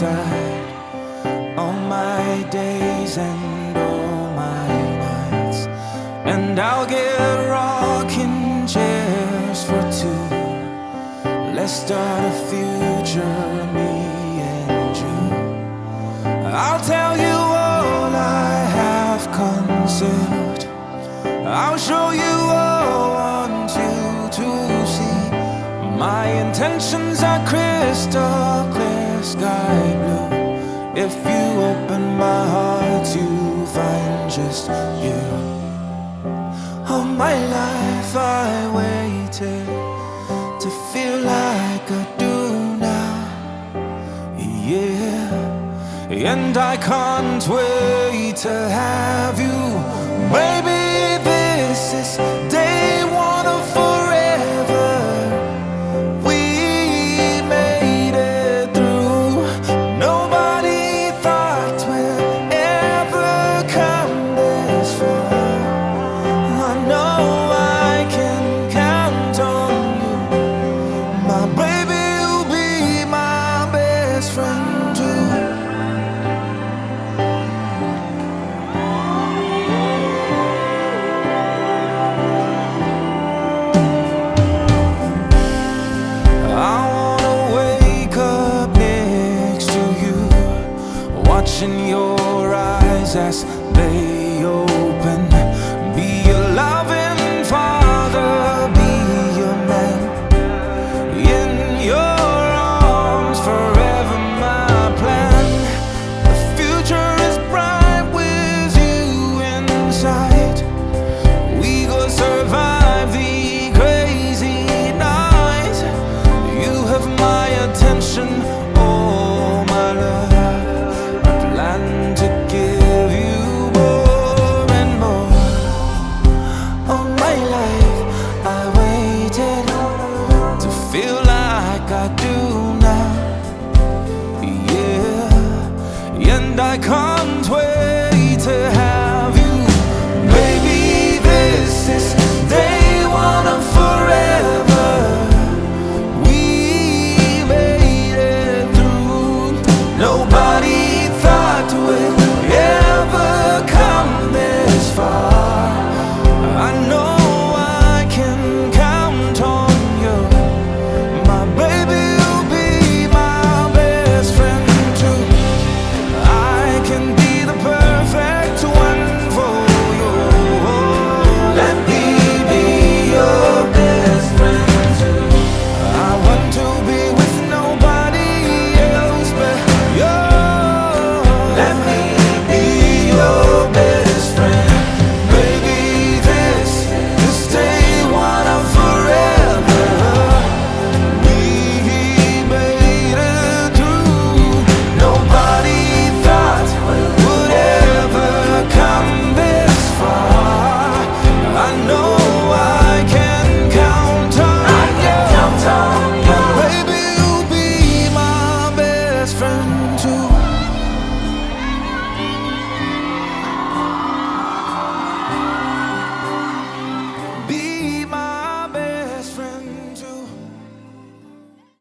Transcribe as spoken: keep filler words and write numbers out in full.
side all my days and all my nights, and I'll get rocking chairs for two. Let's start a future, me and you. I'll tell you all I have concealed. I'll show you all I want you to see. My intentions are crystal clear, sky blue. If you open my heart, you find just you. All my life I waited to feel like I do now, yeah. And I can't wait to have you, baby. This is day one of forever. We made it through. Nobody thought we'd ever come this far. I know I can count on you, my baby. You'll be my best friend too. Watching your eyes as they open, be your loving father, be your man. In your arms, forever my plan. The future is bright with you inside. We go survive the crazy night. You have my attention, oh my love. To give you more and more. All my life I waited to feel like I do now, yeah. And I can't